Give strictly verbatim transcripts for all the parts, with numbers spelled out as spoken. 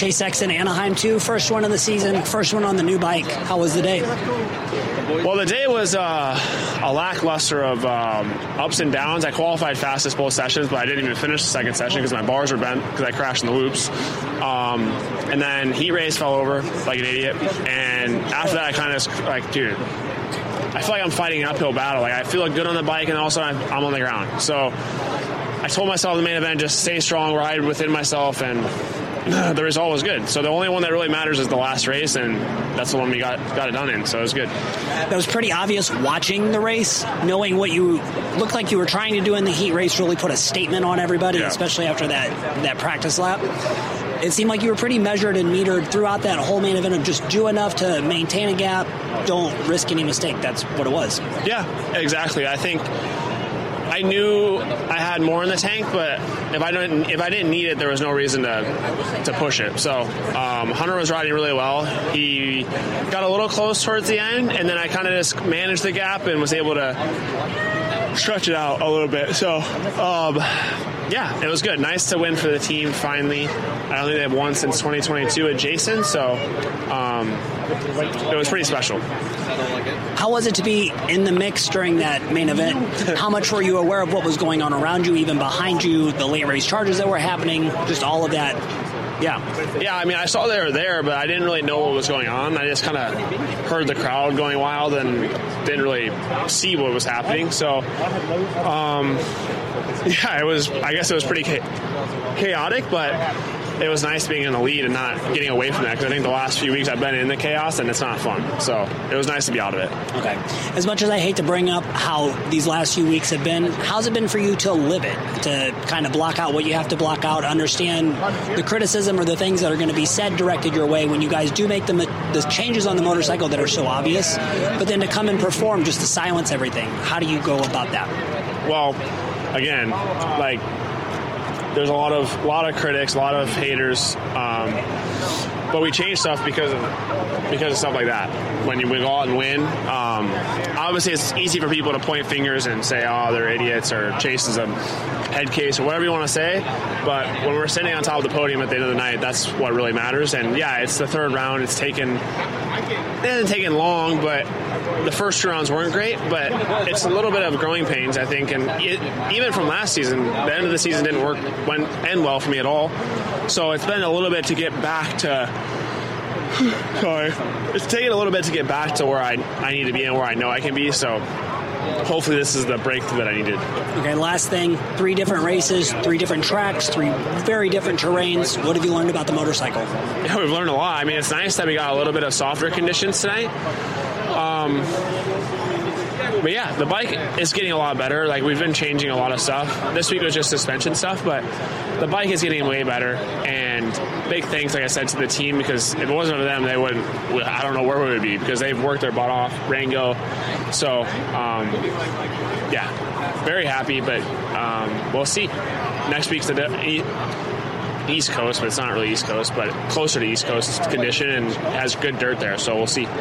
Chase Sexton, Anaheim two, first one of the season, first one on the new bike. How was the day? Well, the day was uh, a lackluster of um, ups and downs. I qualified fastest both sessions, but I didn't even finish the second session because my bars were bent because I crashed in the loops. Um, and then heat race fell over like an idiot. And after that, I kind of like, dude, I feel like I'm fighting an uphill battle. Like I feel good on the bike, and also I'm, I'm on the ground. So I told myself in the main event, just stay strong, ride within myself, and the result was good. So the only one that really matters is the last race, and that's the one we got got it done in, so it was good. That was pretty obvious watching the race, knowing what you looked like you were trying to do in the heat race really put a statement on everybody, yeah. especially after that, that practice lap. It seemed like you were pretty measured and metered throughout that whole main event of just do enough to maintain a gap, don't risk any mistake. That's what it was. Yeah, exactly. I think I knew I had more in the tank, but if I didn't, if I didn't need it, there was no reason to to push it. So um, Hunter was riding really well. He got a little close towards the end, and then I kind of just managed the gap and was able to stretch it out a little bit. So um, yeah, it was good. Nice to win for the team finally. I don't think they've won since twenty twenty-two at Jason, so um, it was pretty special. How was it to be in the mix during that main event? How much were you aware of what was going on around you, even behind you, the late race charges that were happening, just all of that? Yeah. Yeah, I mean, I saw they were there, but I didn't really know what was going on. I just kind of heard the crowd going wild and didn't really see what was happening. So, um, yeah, it was, I guess it was pretty chaotic, but it was nice being in the lead and not getting away from that, because I think the last few weeks I've been in the chaos and it's not fun. So it was nice to be out of it. Okay. As much as I hate to bring up how these last few weeks have been, how's it been for you to live it, to kind of block out what you have to block out, understand the criticism or the things that are going to be said directed your way when you guys do make the, the changes on the motorcycle that are so obvious, but then to come and perform just to silence everything? How do you go about that? Well, again, like, there's a lot of a lot of critics, a lot of haters, um, but we change stuff because of because of stuff like that. When you go out and win, um, obviously it's easy for people to point fingers and say, "Oh, they're idiots," or "Chase is a head case," or whatever you want to say. But when we're sitting on top of the podium at the end of the night, that's what really matters. And yeah, it's the third round. It's taken it hasn't taken long, but the first two rounds weren't great. But it's a little bit of growing pains, I think. And it, even from last season, the end of the season didn't work went end well for me at all. So it's been a little bit to get back to. Sorry, it's taken a little bit to get back to where I I need to be and where I know I can be. So hopefully this is the breakthrough that I needed. Okay, last thing, three different races, three different tracks, three very different terrains. What have you learned about the motorcycle? Yeah, we've learned a lot. I mean, it's nice that we got a little bit of softer conditions tonight. Um, but yeah, the bike is getting a lot better. Like, we've been changing a lot of stuff. This week was just suspension stuff, but the bike is getting way better. And big thanks, like I said, to the team, because if it wasn't for them, they wouldn't, I don't know where we would be, because they've worked their butt off. Rango. So, um, yeah, very happy, but um, we'll see. Next week's the de- East Coast, but it's not really East Coast, but closer to East Coast condition and has good dirt there, so we'll see.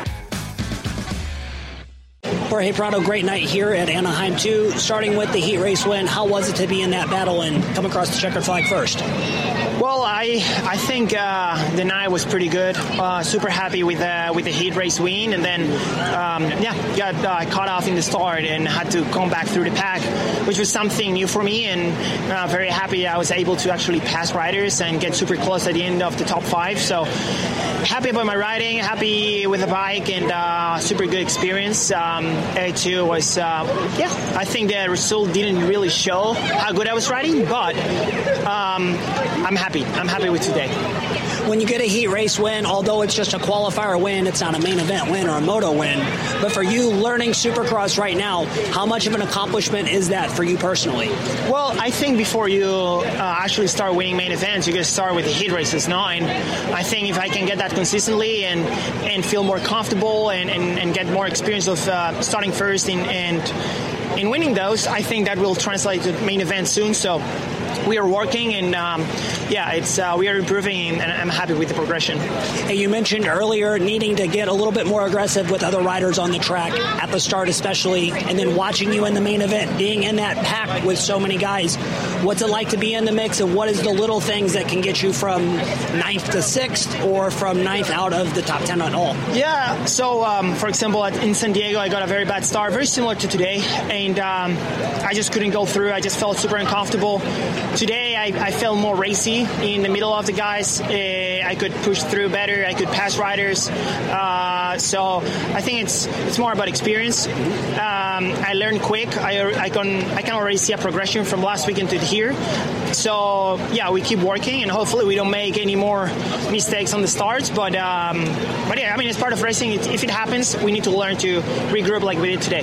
Jorge Prado, great night here at Anaheim two. Starting with the heat race win, how was it to be in that battle and come across the checkered flag first? Well, I I think uh, the night was pretty good. Uh, super happy with uh, with the heat race win, and then um, yeah, got uh, caught off in the start and had to come back through the pack, which was something new for me. And uh, very happy I was able to actually pass riders and get super close at the end of the top five. So happy about my riding, happy with the bike, and uh, super good experience. Um, A two was uh, yeah, I think the result didn't really show how good I was riding, but um, I'm happy. I'm happy with today. When you get a heat race win, although it's just a qualifier win, it's not a main event win or a moto win, but for you learning Supercross right now, how much of an accomplishment is that for you personally? Well, I think before you uh, actually start winning main events, you got to start with the heat races now, and I think if I can get that consistently and and feel more comfortable and, and, and get more experience of uh, starting first in, and in winning those, I think that will translate to main events soon. So we are working, and um, yeah, it's uh, we are improving, and I'm happy with the progression. Hey, you mentioned earlier needing to get a little bit more aggressive with other riders on the track at the start, especially, and then watching you in the main event, being in that pack with so many guys. What's it like to be in the mix, and what is the little things that can get you from ninth to sixth, or from ninth out of the top ten at all? Yeah. So, um, for example, at, in San Diego, I got a very bad start, very similar to today, and um, I just couldn't go through. I just felt super uncomfortable. Today, I, I felt more racy in the middle of the guys. Uh, I could push through better. I could pass riders. Uh, so I think it's it's more about experience. Um, I learned quick. I, I can I can already see a progression from last weekend to here. So yeah, we keep working, and hopefully we don't make any more mistakes on the starts. But um, but yeah, I mean, it's part of racing. It, if it happens, we need to learn to regroup like we did today.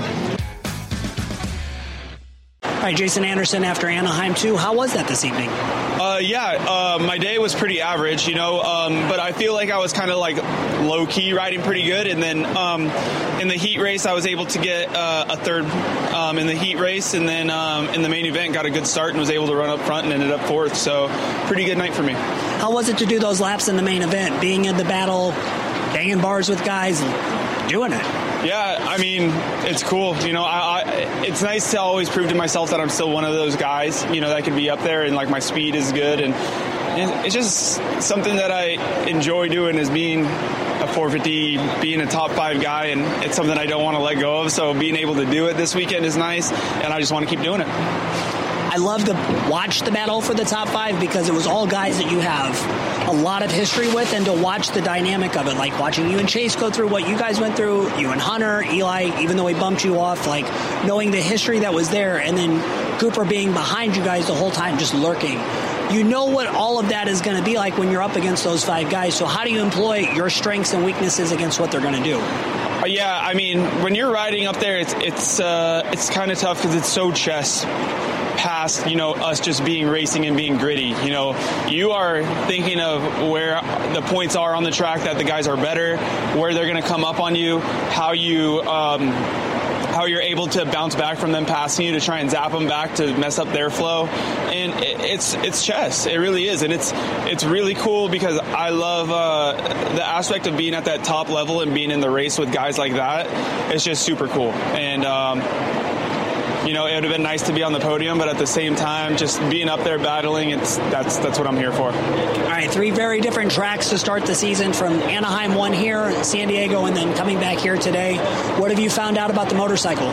All right, Jason Anderson after Anaheim two. How was that this evening? Uh, yeah, uh, my day was pretty average, you know, um, but I feel like I was kind of like low-key riding pretty good. And then um, in the heat race, I was able to get uh, a third um, in the heat race. And then um, in the main event, got a good start and was able to run up front and ended up fourth. So pretty good night for me. How was it to do those laps in the main event, being in the battle, banging bars with guys, doing it? Yeah, I mean, it's cool. You know, I, I, it's nice to always prove to myself that I'm still one of those guys, you know, that can be up there and, like, my speed is good. And, and it's just something that I enjoy doing, is being a four fifty, being a top five guy, and it's something I don't want to let go of. So being able to do it this weekend is nice, and I just want to keep doing it. I love to watch the battle for the top five because it was all guys that you have a lot of history with, and to watch the dynamic of it, like watching you and Chase go through what you guys went through, you and Hunter, Eli, even though he bumped you off, like knowing the history that was there, and then Cooper being behind you guys the whole time, just lurking. You know what all of that is going to be like when you're up against those five guys. So how do you employ your strengths and weaknesses against what they're going to do? Uh, yeah, I mean, when you're riding up there, it's it's uh, it's kind of tough because it's so chess. Past, you know, us just being racing and being gritty. You know, you are thinking of where the points are on the track, that the guys are better, where they're going to come up on you, how you um, how you're able to bounce back from them passing you to try and zap them back to mess up their flow. And it, it's it's chess. It really is. And it's it's really cool because I love uh, the aspect of being at that top level and being in the race with guys like that. It's just super cool. And um you know, it would have been nice to be on the podium, but at the same time, just being up there battling, it's that's that's what I'm here for. All right, three very different tracks to start the season, from Anaheim one here, San Diego, and then coming back here today. What have you found out about the motorcycle?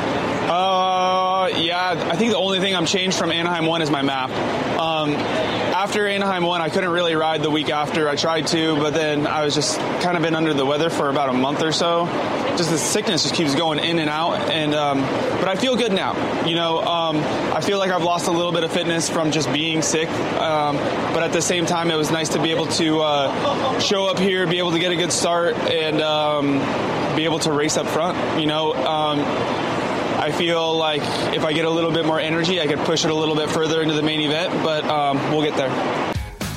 Uh, yeah, I think the only thing I'm changed from Anaheim one is my map. Um, after Anaheim one, I couldn't really ride the week after. I tried to, but then I was just kind of been under the weather for about a month or so. Just the sickness just keeps going in and out, and um, but I feel good now. You know, um, I feel like I've lost a little bit of fitness from just being sick, um, but at the same time, it was nice to be able to uh, show up here, be able to get a good start, and um, be able to race up front. You know, um, I feel like if I get a little bit more energy, I could push it a little bit further into the main event, but um, we'll get there.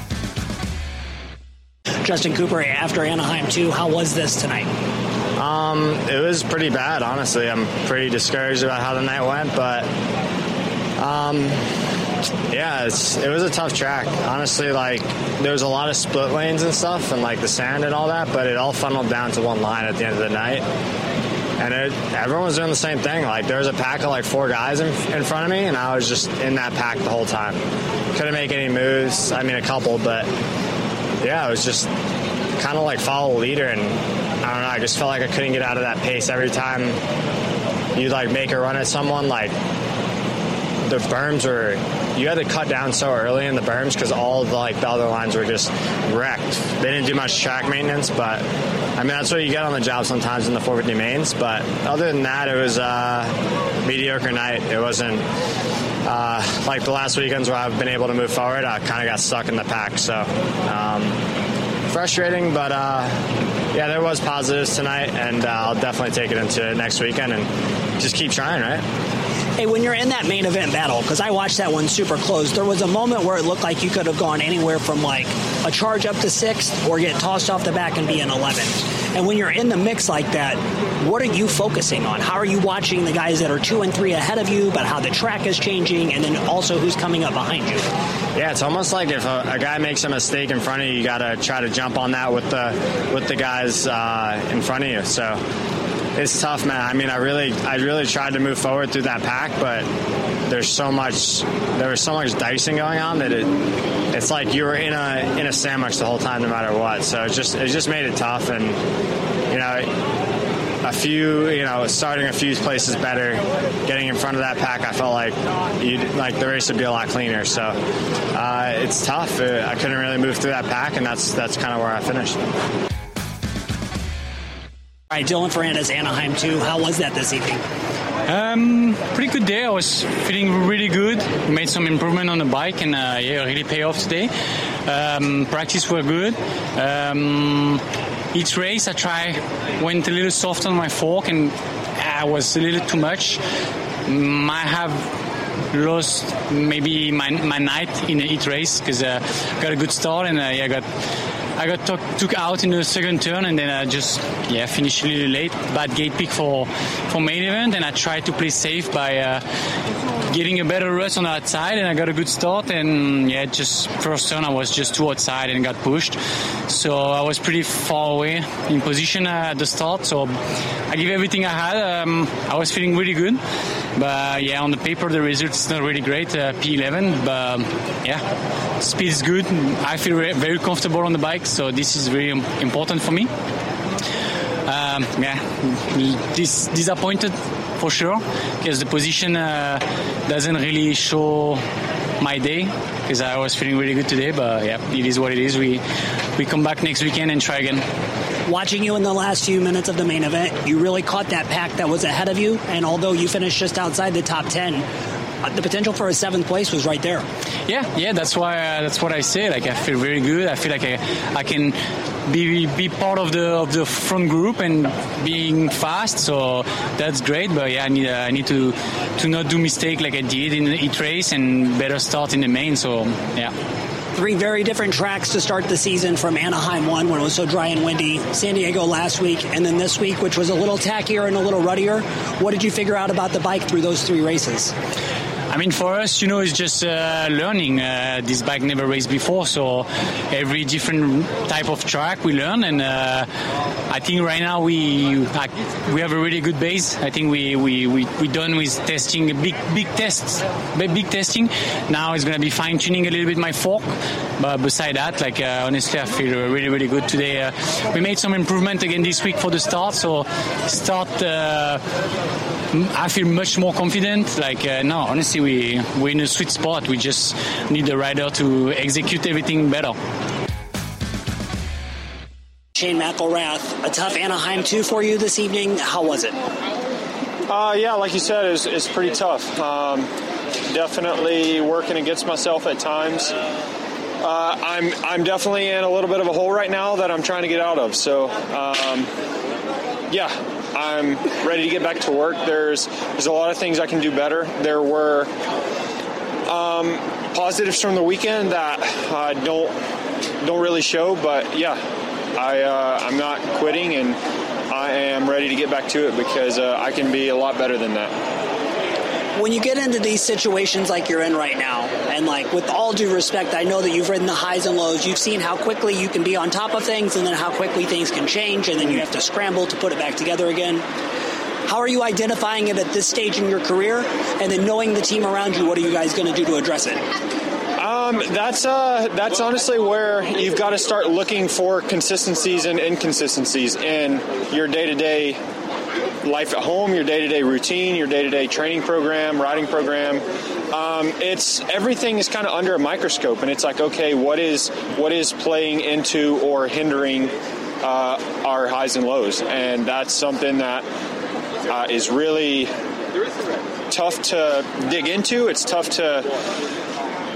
Justin Cooper after Anaheim two, how was this tonight? Um, it was pretty bad, honestly. I'm pretty discouraged about how the night went, but um, yeah, it's, it was a tough track. Honestly, like, there was a lot of split lanes and stuff, and like the sand and all that, but it all funneled down to one line at the end of the night. And it, everyone was doing the same thing. Like, there was a pack of like four guys in, in front of me, and I was just in that pack the whole time. Couldn't make any moves. I mean, a couple, but yeah, it was just kind of like follow a leader, and I don't know, I just felt like I couldn't get out of that pace. Every time you like make a run at someone, like the berms were, you had to cut down so early in the berms because all the like the other lines were just wrecked. They didn't do much track maintenance, but I mean, that's what you get on the job sometimes in the four fifty mains. But other than that, it was a mediocre night. It wasn't uh, like the last weekends where I've been able to move forward. I kind of got stuck in the pack, so um, frustrating, but uh, yeah, there was positives tonight, and uh, I'll definitely take it into next weekend and just keep trying, right? Hey, when you're in that main event battle, because I watched that one super close, there was a moment where it looked like you could have gone anywhere from like a charge up to sixth or get tossed off the back and be in eleventh. And when you're in the mix like that, what are you focusing on? How are you watching the guys that are two and three ahead of you, but how the track is changing, and then also who's coming up behind you? Yeah, it's almost like if a, a guy makes a mistake in front of you, you got to try to jump on that with the with the guys uh, in front of you. So it's tough, man. I mean, I really, I really tried to move forward through that pack, but there's so much, there was so much dicing going on that it, it's like you were in a in a sandwich the whole time, no matter what. So it just, it just made it tough, and you know, a few, you know, starting a few places better, getting in front of that pack, I felt like you'd, like the race would be a lot cleaner. So uh, it's tough. I couldn't really move through that pack, and that's that's kind of where I finished. All right, Dylan Ferrandis, Anaheim two. How was that this evening? Um, pretty good day. I was feeling really good. Made some improvement on the bike, and uh, yeah, really pay off today. Um, practice were good. Um, each race I try went a little soft on my fork, and I was a little too much. Might have lost maybe my my night in each race because uh, got a good start, and uh, yeah, got. I got took, took out in the second turn, and then I just yeah finished a little late. Bad gate pick for for main event, and I tried to play safe by uh, getting a better rust on the outside, and I got a good start. And yeah, just first turn I was just too outside and got pushed, so I was pretty far away in position at the start. So I gave everything I had. Um, I was feeling really good, but yeah, on the paper the results not really great. Uh, P eleven, but yeah, speed is good. I feel very comfortable on the bike. So this is very important for me. Um, yeah, dis- disappointed for sure because the position uh, doesn't really show my day because I was feeling really good today. But yeah, it is what it is. We we come back next weekend and try again. Watching you in the last few minutes of the main event, you really caught that pack that was ahead of you, and although you finished just outside the top ten, uh, the potential for a seventh place was right there. Yeah, yeah, that's why. Uh, that's what I say. Like I feel very good. I feel like I, I can be be part of the of the front group and being fast. So that's great. But yeah, I need uh, I need to to not do mistake like I did in the heat race and better start in the main. So yeah. Three very different tracks to start the season, from Anaheim one when it was so dry and windy, San Diego last week, and then this week, which was a little tackier and a little ruddier. What did you figure out about the bike through those three races? I mean, for us, you know, it's just uh, learning. Uh, this bike never raced before, so every different type of track we learn. And uh, I think right now we uh, we have a really good base. I think we we we we done with testing, big big tests, big testing. Now it's gonna be fine tuning a little bit my fork. But beside that, like uh, honestly, I feel really really good today. Uh, we made some improvement again this week for the start. So start. Uh, I feel much more confident. Like uh, no, honestly. We, we're in a sweet spot. We just need the rider to execute everything better. Shane McElrath, a tough Anaheim two for you this evening. How was it? Uh, yeah, like you said, it's, it's pretty tough. Um, definitely working against myself at times. Uh, I'm I'm definitely in a little bit of a hole right now that I'm trying to get out of. So, um, yeah. I'm ready to get back to work. There's there's a lot of things I can do better. There were um, positives from the weekend that uh, don't don't really show, but yeah, I uh, I'm not quitting, and I am ready to get back to it because uh, I can be a lot better than that. When you get into these situations like you're in right now, and like with all due respect, I know that you've ridden the highs and lows. You've seen how quickly you can be on top of things and then how quickly things can change, and then you have to scramble to put it back together again. How are you identifying it at this stage in your career? And then knowing the team around you, what are you guys going to do to address it? Um, that's uh, that's honestly where you've got to start looking for consistencies and inconsistencies in your day-to-day life at home, your day-to-day routine, your day-to-day training program, riding program. Um, it's everything is kind of under a microscope, and it's like, okay, what is what is playing into or hindering uh, our highs and lows, and that's something that uh, is really tough to dig into. It's tough to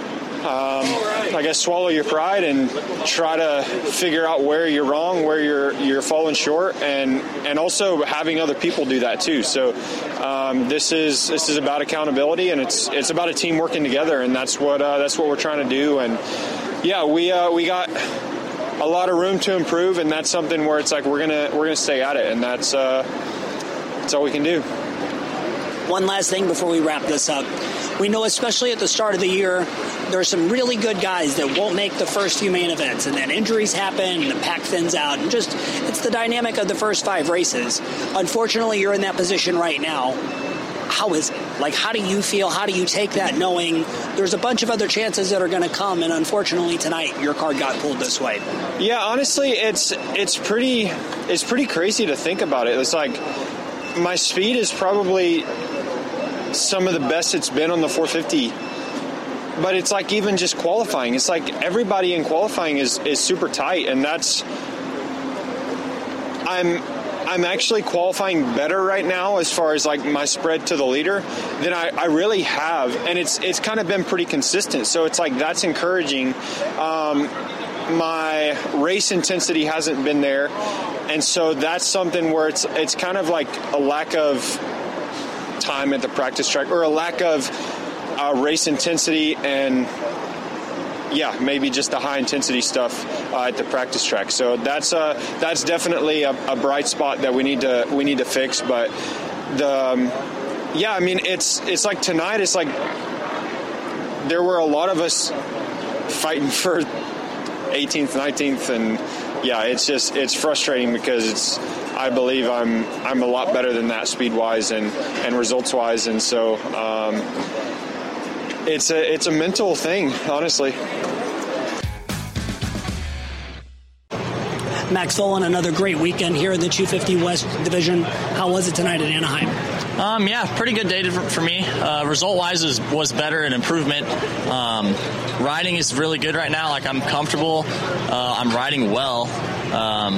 um, I guess, swallow your pride and try to figure out where you're wrong, where you're you're falling short, and and also having other people do that too. So um, this is this is about accountability, and it's it's about a team working together, and that's what uh, that's what we're trying to do. And yeah, we uh, we got a lot of room to improve, and that's something where it's like we're gonna we're gonna stay at it, and that's uh, that's all we can do. One last thing before we wrap this up. We know, especially at the start of the year, there are some really good guys that won't make the first few main events, and then injuries happen, and the pack thins out, and just it's the dynamic of the first five races. Unfortunately, you're in that position right now. How is it? Like, how do you feel? How do you take that, knowing there's a bunch of other chances that are going to come, and unfortunately tonight your card got pulled this way? Yeah, honestly, it's it's pretty it's pretty crazy to think about it. It's like my speed is probably some of the best it's been on the four fifty, but it's like even just qualifying, it's like everybody in qualifying is is super tight, and that's I'm I'm actually qualifying better right now as far as like my spread to the leader than I, I really have, and it's it's kind of been pretty consistent, so it's like that's encouraging. um my race intensity hasn't been there, and so that's something where it's it's kind of like a lack of time at the practice track, or a lack of uh, race intensity, and yeah, maybe just the high intensity stuff uh, at the practice track. So that's uh, that's definitely a, a bright spot that we need to we need to fix. But the um, yeah, I mean it's it's like tonight. It's like there were a lot of us fighting for eighteenth, nineteenth, and yeah, it's just it's frustrating because it's. I believe I'm I'm a lot better than that speed wise and, and results wise, and so um, it's a it's a mental thing, honestly. Max Vohland, another great weekend here in the two fifty West Division. How was it tonight at Anaheim? Um, yeah, pretty good day for me. Uh, result-wise was, was better, an improvement. Um, riding is really good right now. Like, I'm comfortable. Uh, I'm riding well. Um,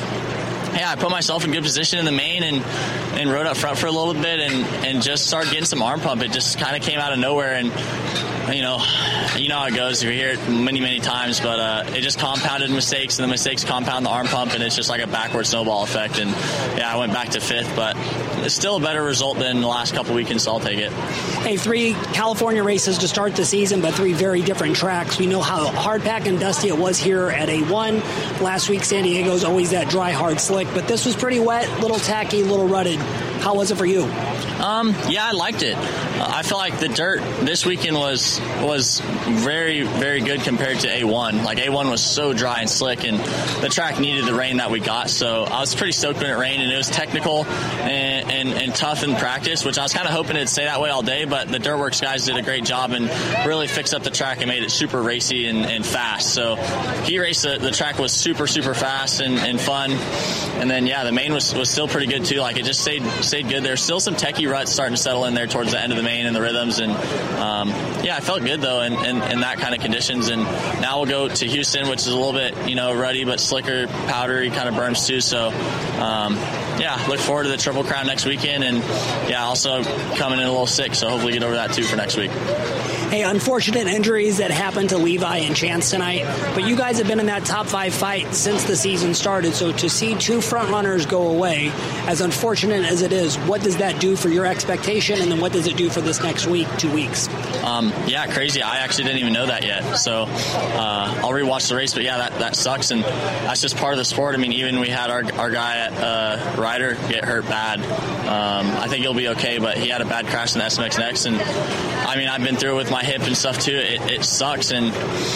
yeah, I put myself in good position in the main and, and rode up front for a little bit and, and just started getting some arm pump. It just kind of came out of nowhere, and you know, you know how it goes. You hear it many, many times, but uh, it just compounded mistakes, and the mistakes compound the arm pump, and it's just like a backward snowball effect. And yeah, I went back to fifth, but it's still a better result than the last couple weekends, so I'll take it. Hey, three California races to start the season, but three very different tracks. We know how hard pack and dusty it was here at A one. Last week, San Diego's always that dry, hard, slick, but this was pretty wet, little tacky, little rutted. How was it for you? Um, yeah, I liked it. Uh, I feel like the dirt this weekend was was very, very good compared to A one. Like, A one was so dry and slick, and the track needed the rain that we got, so I was pretty stoked when it rained, and it was technical and, and, and tough in practice, which I was kind of hoping it'd stay that way all day, but the Dirtworks guys did a great job and really fixed up the track and made it super racy and, and fast. So heat race, the, the track was super, super fast and, and fun. And then, yeah, the main was, was still pretty good, too. Like, it just stayed stayed good. There's still some techie ruts starting to settle in there towards the end of the main and the rhythms. And, um, yeah, I felt good, though, in, in, in that kind of conditions. And now we'll go to Houston, which is a little bit, you know, ruddy but slicker, powdery, kind of berms, too. So, um, yeah, look forward to the Triple Crown next weekend. And, yeah, also coming in a little sick, so hopefully get over that, too, for next week. Hey, unfortunate injuries that happened to Levi and Chance tonight, but you guys have been in that top five fight since the season started, so to see two front runners go away, as unfortunate as it is, what does that do for your expectation, and then what does it do for this next week, two weeks? Um, yeah, crazy. I actually didn't even know that yet, so uh, I'll rewatch the race, but yeah, that, that sucks, and that's just part of the sport. I mean, even we had our, our guy at uh, Ryder get hurt bad. Um, I think he'll be okay, but he had a bad crash in the S M X Next, and I mean, I've been through it with my hip and stuff too. It, it sucks, and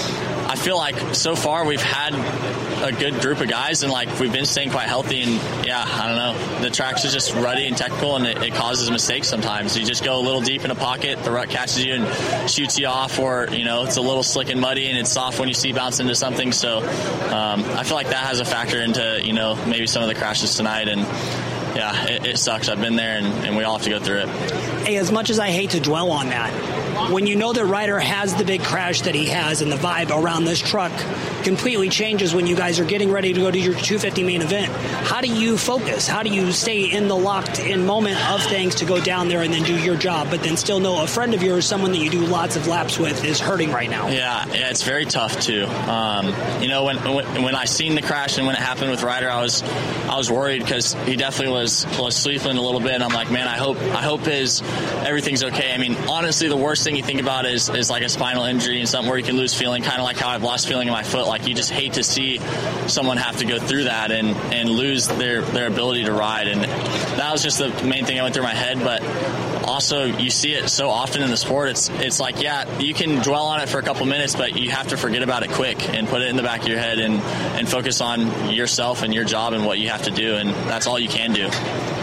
I feel like so far we've had a good group of guys, and like we've been staying quite healthy. And yeah, I don't know, the tracks are just ruddy and technical, and it, it causes mistakes sometimes. You just go a little deep in a pocket, the rut catches you and shoots you off, or you know it's a little slick and muddy, and it's soft when you see bounce into something. So um, I feel like that has a factor into you know maybe some of the crashes tonight. And yeah, it, it sucks. I've been there, and, and we all have to go through it. Hey, as much as I hate to dwell on that, when you know that Ryder has the big crash that he has and the vibe around this truck completely changes when you guys are getting ready to go to your two fifty main event, how do you focus? How do you stay in the locked-in moment of things to go down there and then do your job, but then still know a friend of yours, someone that you do lots of laps with, is hurting right now? Yeah, yeah, it's very tough too. Um, you know, when, when when I seen the crash and when it happened with Ryder, I was I was worried because he definitely was was sleeping a little bit. And I'm like, man, I hope I hope his everything's okay. I mean, honestly, the worst thing you think about is is like a spinal injury and something where you can lose feeling, kind of like how I've lost feeling in my foot. Like, you just hate to see someone have to go through that and and lose their their ability to ride. And that was just the main thing that went through my head. But also, you see it so often in the sport. It's it's like, yeah, you can dwell on it for a couple minutes, but you have to forget about it quick and put it in the back of your head and, and focus on yourself and your job and what you have to do, and that's all you can do.